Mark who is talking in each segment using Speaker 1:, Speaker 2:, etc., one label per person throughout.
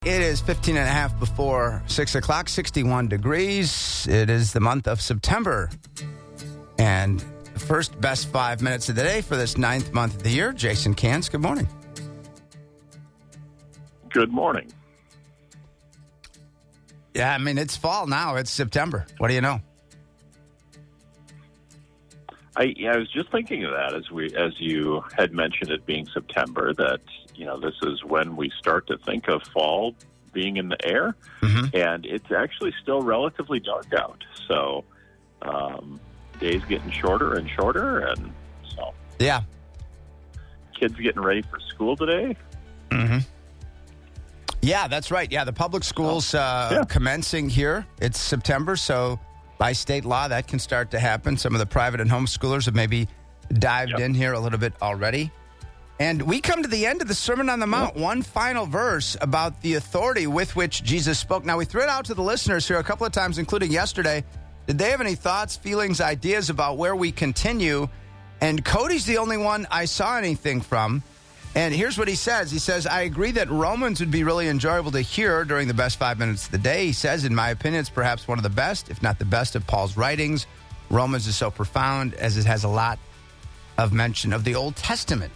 Speaker 1: It is 15 and a half before 6 o'clock, 61 degrees. It is the month of September. And the first best 5 minutes of the day for this 9th month of the year. Jason Cans, good morning.
Speaker 2: Good morning.
Speaker 1: Yeah, I mean, it's fall now. It's September. What do you know?
Speaker 2: I was just thinking of that as you had mentioned it being September, that, this is when we start to think of fall being in the air, and it's actually still relatively dark out. So days getting shorter and shorter, and so
Speaker 1: yeah,
Speaker 2: kids getting ready for school today.
Speaker 1: Yeah, that's right. Yeah, the public schools commencing here. It's September, so by state law, that can start to happen. Some of the private and homeschoolers have maybe dived in here a little bit already. And we come to the end of the Sermon on the Mount, one final verse about the authority with which Jesus spoke. Now, we threw it out to the listeners here a couple of times, including yesterday. Did they have any thoughts, feelings, ideas about where we continue? And Cody's the only one I saw anything from. And here's what he says. He says, I agree that Romans would be really enjoyable to hear during the best 5 minutes of the day. He says, in my opinion, it's perhaps one of the best, if not the best, of Paul's writings. Romans is so profound as it has a lot of mention of the Old Testament.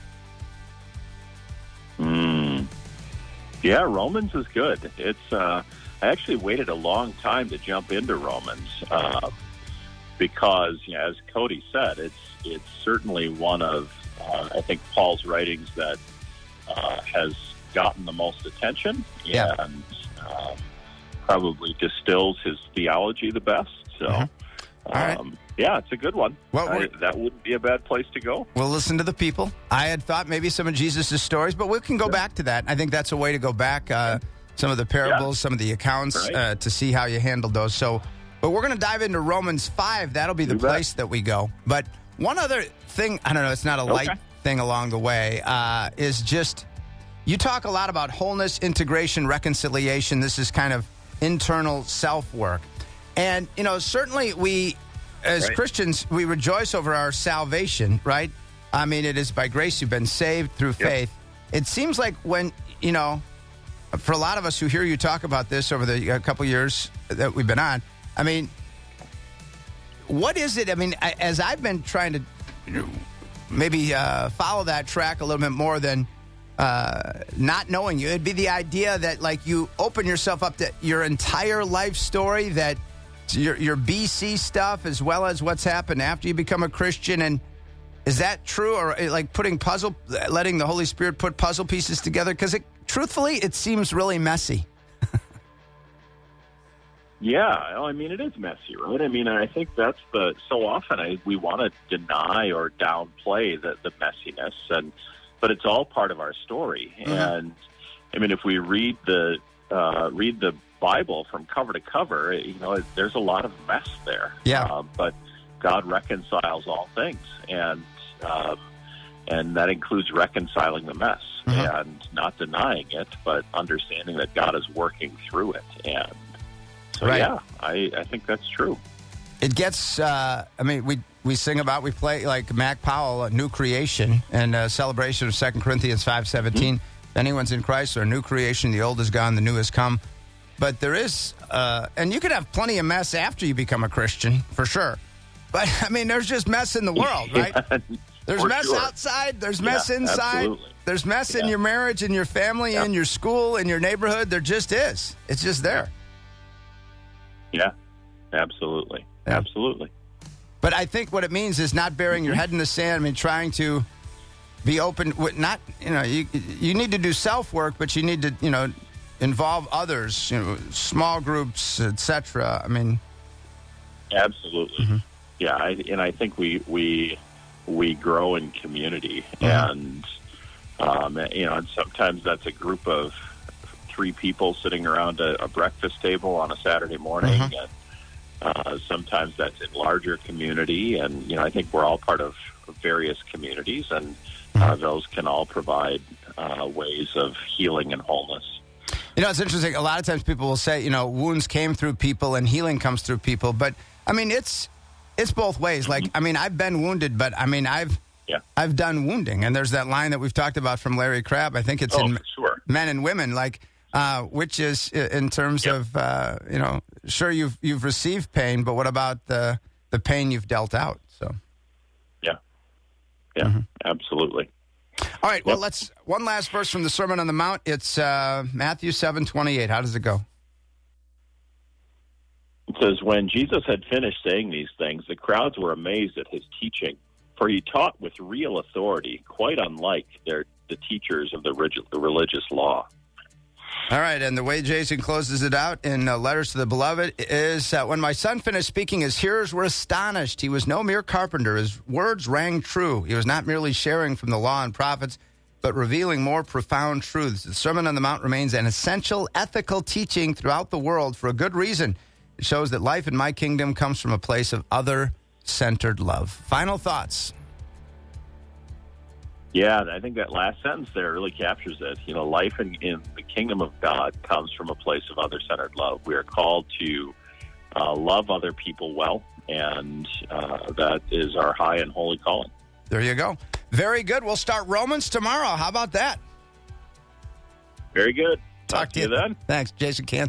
Speaker 2: Yeah, Romans is good. It's I actually waited a long time to jump into Romans because, as Cody said, it's certainly one of I think Paul's writings that has gotten the most attention and probably distills his theology the best. So, yeah, it's a good one. That wouldn't be a bad place to go.
Speaker 1: We'll listen to the people. I had thought maybe some of Jesus' stories, but we can go back to that. I think that's a way to go back, some of the parables, some of the accounts, to see how you handled those. So, but we're going to dive into Romans 5. That'll be the place that we go. But one other thing, I don't know, it's not a light thing along the way, is just, you talk a lot about wholeness, integration, reconciliation. This is kind of internal self-work. And, certainly we, as Christians, we rejoice over our salvation, right? I mean, it is by grace you've been saved through faith. It seems like when, for a lot of us who hear you talk about this over the couple years that we've been on, I mean, what is it? I mean, as I've been trying to maybe follow that track a little bit more than not knowing you, it'd be the idea that, like, you open yourself up to your entire life story, that your BC stuff as well as what's happened after you become a Christian. And is that true? Or like letting the Holy Spirit put puzzle pieces together? Because truthfully, it seems really messy.
Speaker 2: Yeah, I mean, it is messy, right? I mean, I think that's so often we want to deny or downplay the messiness, but it's all part of our story. And I mean, if we read the Bible from cover to cover, there's a lot of mess there. Yeah. But God reconciles all things, and that includes reconciling the mess and not denying it, but understanding that God is working through it. And so, I think that's true.
Speaker 1: It gets, I mean, we sing about, we play like Mac Powell, a new creation, and a celebration of 2 Corinthians 5:17. If anyone's in Christ, they're a new creation. The old is gone, the new has come. But there is, and you can have plenty of mess after you become a Christian, for sure. But, I mean, there's just mess in the world, right? There's mess outside, there's mess inside,
Speaker 2: absolutely.
Speaker 1: There's mess in your marriage, in your family, in your school, in your neighborhood. There just is. It's just there.
Speaker 2: Yeah, absolutely. Yeah. Absolutely.
Speaker 1: But I think what it means is not burying your head in the sand. I mean, trying to be open. Not, you need to do self-work, but you need to, involve others, small groups, etc. I mean,
Speaker 2: absolutely. Yeah, I think we grow in community, and and sometimes that's a group of 3 people sitting around a breakfast table on a Saturday morning, and sometimes that's in larger community, and I think we're all part of various communities, and those can all provide ways of healing and wholeness.
Speaker 1: It's interesting. A lot of times people will say, wounds came through people and healing comes through people. But, I mean, it's both ways. Like, I mean, I've been wounded, but, I mean, I've done wounding. And there's that line that we've talked about from Larry Crabb. I think it's in
Speaker 2: sure.
Speaker 1: Men and Women. Like, which is in terms of, sure, you've received pain, but what about the pain you've dealt out? So,
Speaker 2: yeah, absolutely.
Speaker 1: All right, well, let's one last verse from the Sermon on the Mount. It's Matthew 7:28. How does it go?
Speaker 2: It says, when Jesus had finished saying these things, the crowds were amazed at his teaching, for he taught with real authority, quite unlike the teachers of the religious law.
Speaker 1: All right, and the way Jason closes it out in Letters to the Beloved is, when my son finished speaking, his hearers were astonished. He was no mere carpenter. His words rang true. He was not merely sharing from the law and prophets, but revealing more profound truths. The Sermon on the Mount remains an essential ethical teaching throughout the world for a good reason. It shows that life in my kingdom comes from a place of other-centered love. Final thoughts?
Speaker 2: Yeah, I think that last sentence there really captures it. Life in the kingdom of God comes from a place of other-centered love. We are called to love other people well, and that is our high and holy calling. There you go. Very good. We'll start Romans tomorrow. How about that? Very good. Talk to you then.
Speaker 1: Thanks, Jason Kant.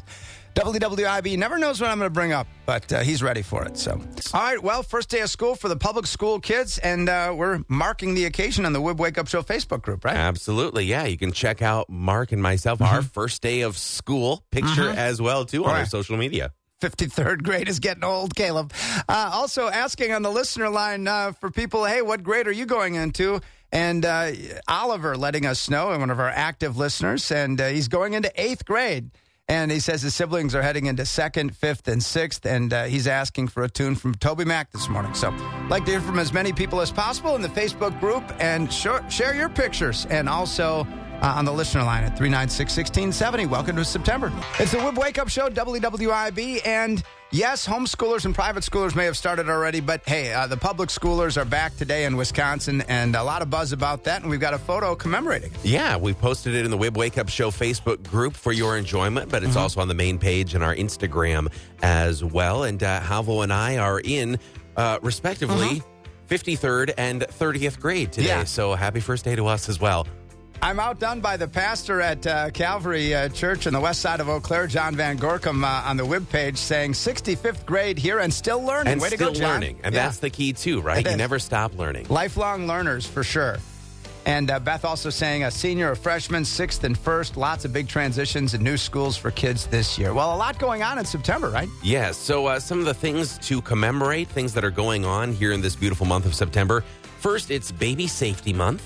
Speaker 1: WWIB never knows what I'm going to bring up, but he's ready for it. So, all right, well, first day of school for the public school kids, and we're marking the occasion on the Wib Wake Up Show Facebook group, right?
Speaker 3: Absolutely, yeah. You can check out Mark and myself, our first day of school picture as well, too, on our social media.
Speaker 1: 53rd grade is getting old, Caleb. Also asking on the listener line for people, hey, what grade are you going into? And Oliver letting us know, one of our active listeners, and he's going into 8th grade. And he says his siblings are heading into 2nd, 5th, and 6th, and he's asking for a tune from Toby Mac this morning. So I'd like to hear from as many people as possible in the Facebook group, and share your pictures. And also on the listener line at 396-1670. Welcome to September. It's the Wib Wake Up Show, WWIB, and yes, homeschoolers and private schoolers may have started already, but hey, the public schoolers are back today in Wisconsin, and a lot of buzz about that, and we've got a photo commemorating.
Speaker 3: Yeah, we posted it in the Wib Wake Up Show Facebook group for your enjoyment, but it's also on the main page and our Instagram as well, and Halvo and I are in, respectively, 53rd and 30th grade today, so happy first day to us as well.
Speaker 1: I'm outdone by the pastor at Calvary Church on the west side of Eau Claire, John Van Gorkum, on the Wib page saying 65th grade here and still learning.
Speaker 3: And
Speaker 1: way
Speaker 3: still
Speaker 1: to go, John.
Speaker 3: learning. And that's the key, too, right? You never stop learning.
Speaker 1: Lifelong learners, for sure. And Beth also saying a senior, a freshman, 6th and 1st. Lots of big transitions and new schools for kids this year. Well, a lot going on in September, right?
Speaker 3: Yes. So some of the things to commemorate, things that are going on here in this beautiful month of September. First, it's Baby Safety Month.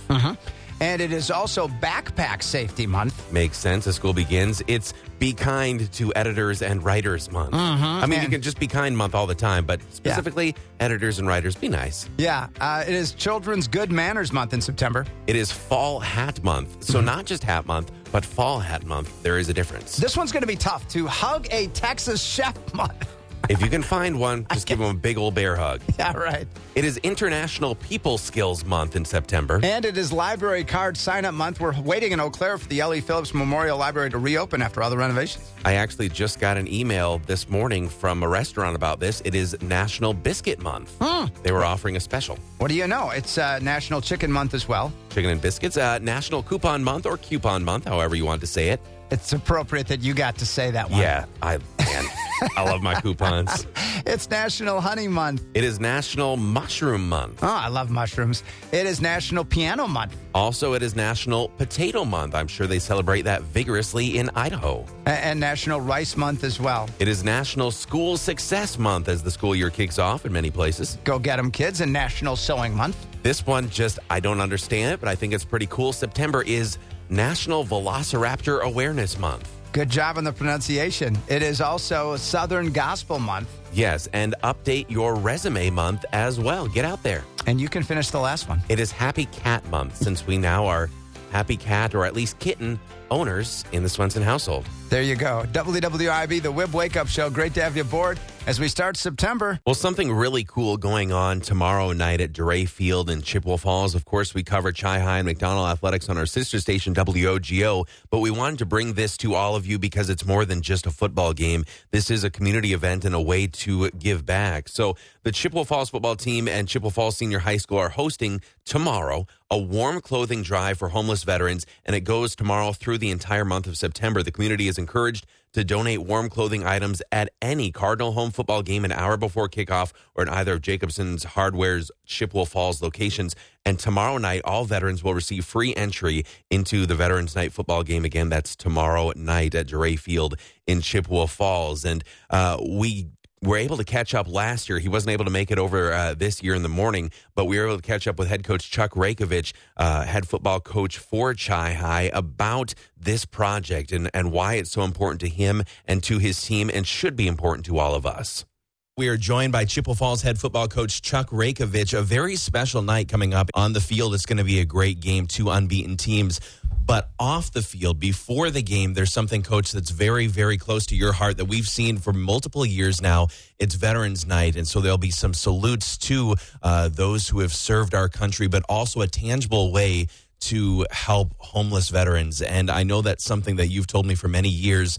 Speaker 1: And it is also Backpack Safety Month.
Speaker 3: Makes sense. As school begins, it's Be Kind to Editors and Writers Month. I mean, you can just be kind month all the time, but specifically editors and writers, be nice.
Speaker 1: Yeah. It is Children's Good Manners Month in September.
Speaker 3: It is Fall Hat Month. So not just Hat Month, but Fall Hat Month. There is a difference.
Speaker 1: This one's going to be tough. To Hug a Texas Chef Month.
Speaker 3: If you can find one, just give them a big old bear hug.
Speaker 1: Yeah, right.
Speaker 3: It is International People Skills Month in September.
Speaker 1: And it is Library Card Sign-Up Month. We're waiting in Eau Claire for the L.E. Phillips Memorial Library to reopen after all the renovations.
Speaker 3: I actually just got an email this morning from a restaurant about this. It is National Biscuit Month. They were offering a special.
Speaker 1: What do you know? It's National Chicken Month as well.
Speaker 3: Chicken and biscuits. National Coupon Month or Coupon Month, however you want to say it.
Speaker 1: It's appropriate that you got to say that one.
Speaker 3: Yeah, I love my coupons.
Speaker 1: It's National Honey Month.
Speaker 3: It is National Mushroom Month.
Speaker 1: Oh, I love mushrooms. It is National Piano Month.
Speaker 3: Also, it is National Potato Month. I'm sure they celebrate that vigorously in Idaho.
Speaker 1: And National Rice Month as well.
Speaker 3: It is National School Success Month as the school year kicks off in many places.
Speaker 1: Go get them, kids. And National Sewing Month.
Speaker 3: This one I don't understand it, but I think it's pretty cool. September is National Velociraptor Awareness Month.
Speaker 1: Good job on the pronunciation. It is also Southern Gospel Month.
Speaker 3: Yes, and Update Your Resume Month as well. Get out there.
Speaker 1: And you can finish the last one.
Speaker 3: It is Happy Cat Month, since we now are happy cat, or at least kitten, owners in the Swenson household.
Speaker 1: There you go. WWIB, the Wib Wake Up Show. Great to have you aboard as we start September.
Speaker 3: Well, something really cool going on tomorrow night at Duray Field in Chippewa Falls. Of course, we cover Chi-High and McDonald Athletics on our sister station, WOGO, but we wanted to bring this to all of you because it's more than just a football game. This is a community event and a way to give back. So the Chippewa Falls football team and Chippewa Falls Senior High School are hosting tomorrow a warm clothing drive for homeless veterans, and it goes tomorrow through the entire month of September. The community is encouraged to donate warm clothing items at any Cardinal home football game an hour before kickoff or in either of Jacobson's Hardware's Chippewa Falls locations. And tomorrow night, all veterans will receive free entry into the Veterans Night football game. Again, that's tomorrow night at Duray Field in Chippewa Falls. And we were able to catch up last year. He wasn't able to make it over this year in the morning, but we were able to catch up with head coach Chuck Rakovich, head football coach for Chi-Hi, about this project and why it's so important to him and to his team and should be important to all of us. We are joined by Chippewa Falls head football coach Chuck Rakovich. A very special night coming up on the field. It's going to be a great game, two unbeaten teams. But off the field, before the game, there's something, Coach, that's very, very close to your heart that we've seen for multiple years now. It's Veterans Night, and so there'll be some salutes to those who have served our country, but also a tangible way to help homeless veterans. And I know that's something that you've told me for many years.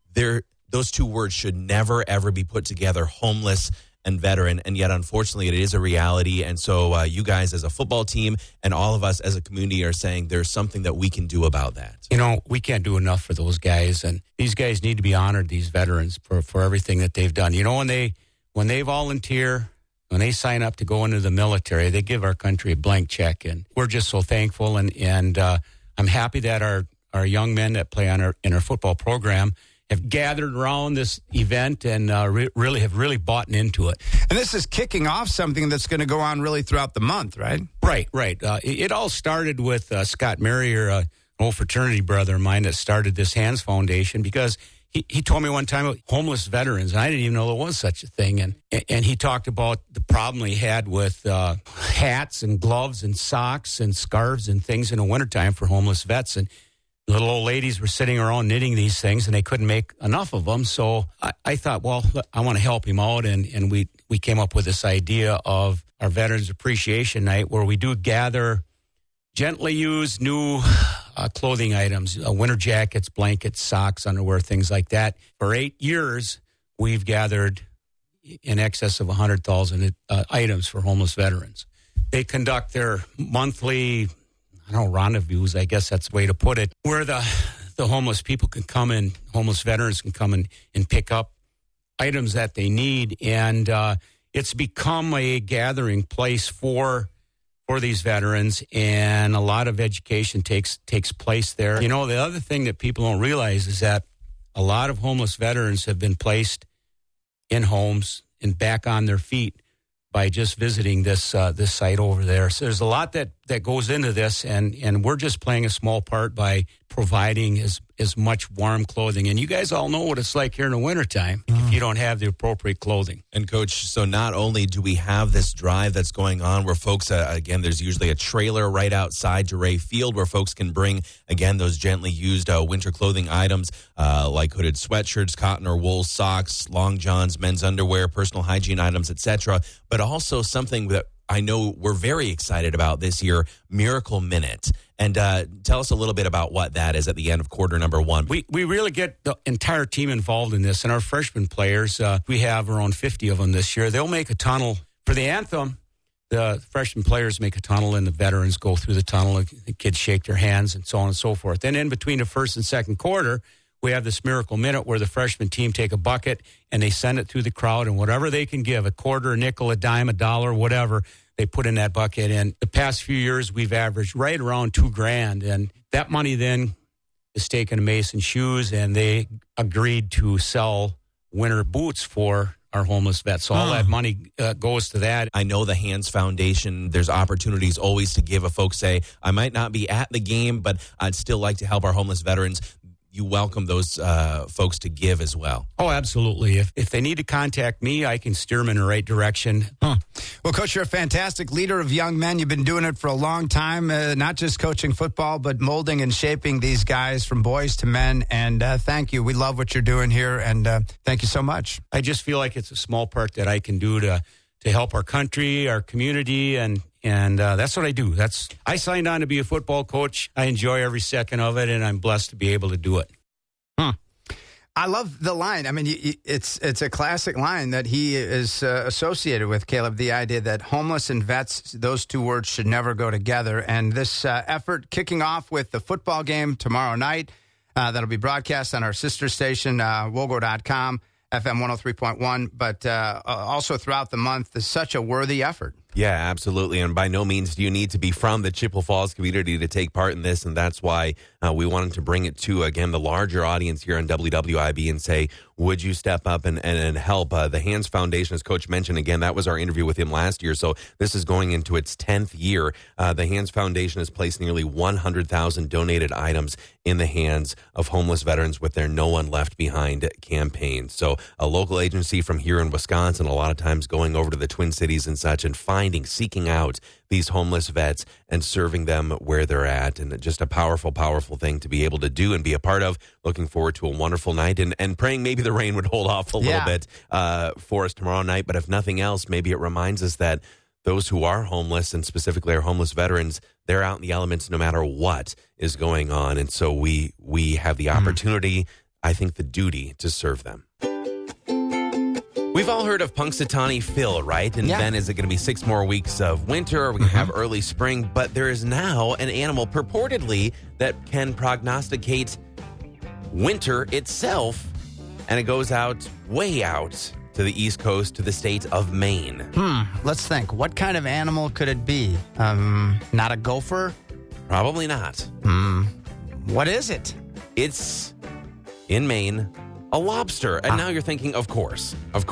Speaker 3: Those two words should never, ever be put together, homeless and veteran, and yet unfortunately it is a reality. And so you guys as a football team and all of us as a community are saying there's something that we can do about that.
Speaker 4: You know, we can't do enough for those guys, and these guys need to be honored, these veterans, for everything that they've done. You know, when they volunteer, when they sign up to go into the military, they give our country a blank check, and we're just so thankful. And I'm happy that our young men that play in our football program have gathered around this event and really have bought into it.
Speaker 1: And this is kicking off something that's going to go on really throughout the month, right?
Speaker 4: Right. It all started with Scott Merrier, an old fraternity brother of mine that started this Hands Foundation, because he told me one time about homeless veterans, and I didn't even know there was such a thing. And he talked about the problem he had with hats and gloves and socks and scarves and things in the wintertime for homeless vets. And little old ladies were sitting around knitting these things, and they couldn't make enough of them. So I thought, well, I want to help him out, and we came up with this idea of our Veterans Appreciation Night, where we do gather gently used new clothing items, winter jackets, blankets, socks, underwear, things like that. For 8 years, we've gathered in excess of 100,000 items for homeless veterans. They conduct their monthly rendezvous, I guess that's the way to put it, where the homeless people can come in, homeless veterans can come in and pick up items that they need. And it's become a gathering place for these veterans, and a lot of education takes place there. You know, the other thing that people don't realize is that a lot of homeless veterans have been placed in homes and back on their feet by just visiting this site over there. So there's a lot that goes into this, and we're just playing a small part by providing as much warm clothing. And you guys all know what it's like here in the wintertime if you don't have the appropriate clothing.
Speaker 3: And, Coach, so not only do we have this drive that's going on where folks, again, there's usually a trailer right outside Duray Field where folks can bring, again, those gently used winter clothing items like hooded sweatshirts, cotton or wool socks, long johns, men's underwear, personal hygiene items, etc. But also something that I know we're very excited about this year, Miracle Minute. And tell us a little bit about what that is at the end of quarter number one.
Speaker 4: We really get the entire team involved in this. And our freshman players, we have around 50 of them this year. They'll make a tunnel. For the anthem, the freshman players make a tunnel and the veterans go through the tunnel. The kids shake their hands and so on and so forth. Then in between the first and second quarter, we have this Miracle Minute where the freshman team take a bucket and they send it through the crowd, and whatever they can give, a quarter, a nickel, a dime, a dollar, whatever, they put in that bucket. And the past few years, we've averaged right around $2,000. And that money then is taken to Mason Shoes, and they agreed to sell winter boots for our homeless vets. So all that money goes to that.
Speaker 3: I know the Hands Foundation, there's opportunities always to give. If folks say, I might not be at the game, but I'd still like to help our homeless veterans, you welcome those folks to give as well.
Speaker 4: Oh, absolutely. If they need to contact me, I can steer them in the right direction.
Speaker 1: Well, Coach, you're a fantastic leader of young men. You've been doing it for a long time, not just coaching football, but molding and shaping these guys from boys to men. And thank you. We love what you're doing here, and thank you so much.
Speaker 4: I just feel like it's a small part that I can do to help our country, our community, and that's what I do. I signed on to be a football coach. I enjoy every second of it, and I'm blessed to be able to do it.
Speaker 1: I love the line. I mean, it's a classic line that he is associated with, Caleb, the idea that homeless and vets, those two words should never go together. And this effort kicking off with the football game tomorrow night that'll be broadcast on our sister station, wogo.com, FM 103.1, but also throughout the month is such a worthy effort.
Speaker 3: Yeah, absolutely. And by no means do you need to be from the Chippewa Falls community to take part in this. And that's why we wanted to bring it to, again, the larger audience here on WWIB and say, would you step up and help? The Hands Foundation, as Coach mentioned, again, that was our interview with him last year. So this is going into its 10th year. The Hands Foundation has placed nearly 100,000 donated items in the hands of homeless veterans with their No One Left Behind campaign. So a local agency from here in Wisconsin, a lot of times going over to the Twin Cities and such and seeking out these homeless vets and serving them where they're at. And just a powerful, powerful thing to be able to do and be a part of. Looking forward to a wonderful night and praying maybe the rain would hold off a little bit for us tomorrow night. But if nothing else, maybe it reminds us that those who are homeless and specifically our homeless veterans, they're out in the elements no matter what is going on. And so we have the opportunity, I think the duty to serve them. We've all heard of Punxsutawney Phil, right? And then is it going to be 6 more weeks of winter? Are we going to have early spring? But there is now an animal purportedly that can prognosticate winter itself. And it goes out, way out to the East Coast, to the state of Maine.
Speaker 1: Let's think. What kind of animal could it be? Not a gopher?
Speaker 3: Probably not.
Speaker 1: What is it?
Speaker 3: It's, in Maine, a lobster. And now you're thinking, of course.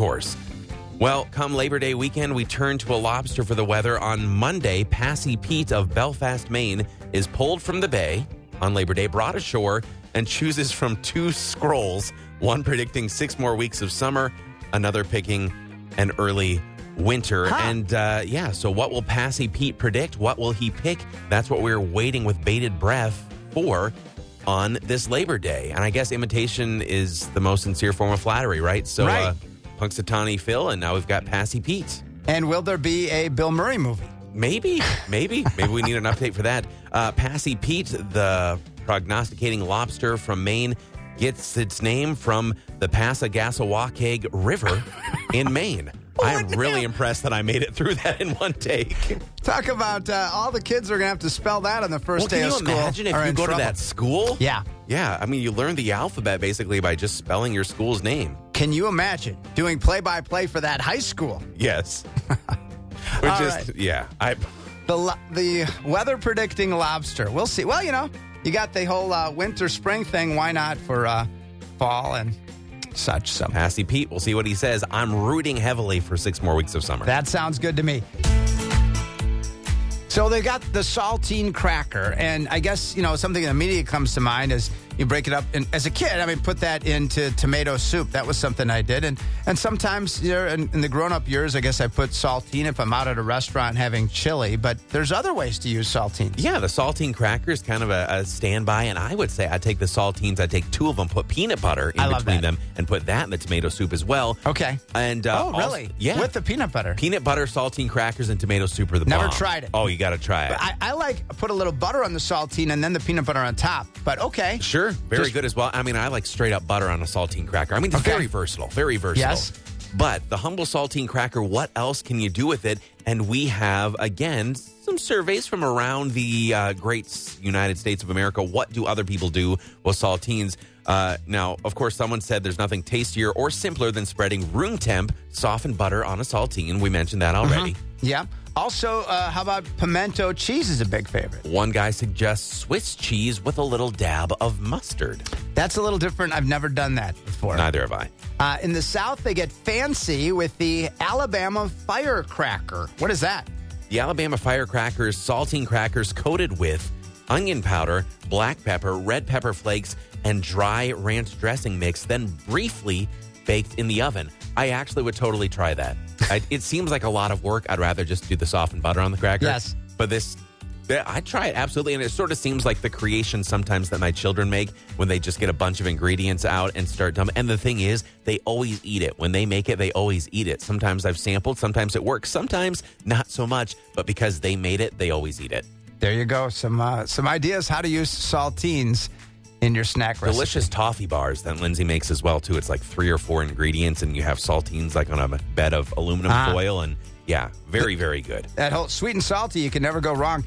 Speaker 3: Well, come Labor Day weekend, we turn to a lobster for the weather. On Monday, Passy Pete of Belfast, Maine, is pulled from the bay on Labor Day, brought ashore, and chooses from 2 scrolls, one predicting 6 more weeks of summer, another picking an early winter. And so what will Passy Pete predict? What will he pick? That's what we're waiting with bated breath for on this Labor Day. And I guess imitation is the most sincere form of flattery, right? So Punxsutawney Phil, and now we've got Passy Pete.
Speaker 1: And will there be a Bill Murray movie?
Speaker 3: Maybe we need an update for that. Passy Pete, the prognosticating lobster from Maine, gets its name from the Passagassawakeg River in Maine. I'm really impressed that I made it through that in one take.
Speaker 1: Talk about all the kids are going to have to spell that on the first day of school.
Speaker 3: Can you imagine if you go to that school?
Speaker 1: Yeah.
Speaker 3: Yeah, I mean, you learn the alphabet basically by just spelling your school's name.
Speaker 1: Can you imagine doing play-by-play for that high school?
Speaker 3: Yes.
Speaker 1: The weather predicting lobster. We'll see. Well, you got the whole winter spring thing. Why not for fall and such? So
Speaker 3: Passy Pete, we'll see what he says. I'm rooting heavily for 6 more weeks of summer.
Speaker 1: That sounds good to me. So they got the saltine cracker, and I guess, something that immediately comes to mind is you break it up. And as a kid, put that into tomato soup. That was something I did. And sometimes in the grown-up years, I guess I put saltine if I'm out at a restaurant having chili. But there's other ways to use saltines.
Speaker 3: Yeah, the saltine cracker is kind of a standby. And I would say I take the saltines, I take 2 of them, put peanut butter in between them, and put that in the tomato soup as well.
Speaker 1: Okay.
Speaker 3: And
Speaker 1: really?
Speaker 3: Also, yeah.
Speaker 1: With the peanut butter?
Speaker 3: Peanut butter, saltine crackers, and tomato soup are the bomb.
Speaker 1: Never tried it.
Speaker 3: Oh, you got to try it.
Speaker 1: I put a little butter on the saltine and then the peanut butter on top. But okay.
Speaker 3: Sure. Very good as well. I like straight up butter on a saltine cracker. It's very versatile. Very versatile.
Speaker 1: Yes.
Speaker 3: But the humble saltine cracker, what else can you do with it? And we have, again, some surveys from around the great United States of America. What do other people do with saltines? Now, of course, someone said there's nothing tastier or simpler than spreading room temp softened butter on a saltine. We mentioned that already.
Speaker 1: Yeah. Also, how about pimento cheese is a big favorite.
Speaker 3: One guy suggests Swiss cheese with a little dab of mustard.
Speaker 1: That's a little different. I've never done that before.
Speaker 3: Neither have I.
Speaker 1: In the South, they get fancy with the Alabama firecracker. What is that?
Speaker 3: The Alabama firecracker is saltine crackers coated with onion powder, black pepper, red pepper flakes, and dry ranch dressing mix, then briefly baked in the oven. I actually would totally try that. It seems like a lot of work. I'd rather just do the softened butter on the cracker.
Speaker 1: Yes.
Speaker 3: But I'd try it, absolutely. And it sort of seems like the creation sometimes that my children make when they just get a bunch of ingredients out and start dumping. And the thing is, they always eat it. When they make it, they always eat it. Sometimes I've sampled. Sometimes it works. Sometimes not so much. But because they made it, they always eat it.
Speaker 1: There you go. Some ideas how to use saltines in your snack recipe.
Speaker 3: Delicious toffee bars that Lindsay makes as well, too. It's like 3 or 4 ingredients, and you have saltines like on a bed of aluminum foil. And, yeah, very, very good.
Speaker 1: That whole sweet and salty, you can never go wrong.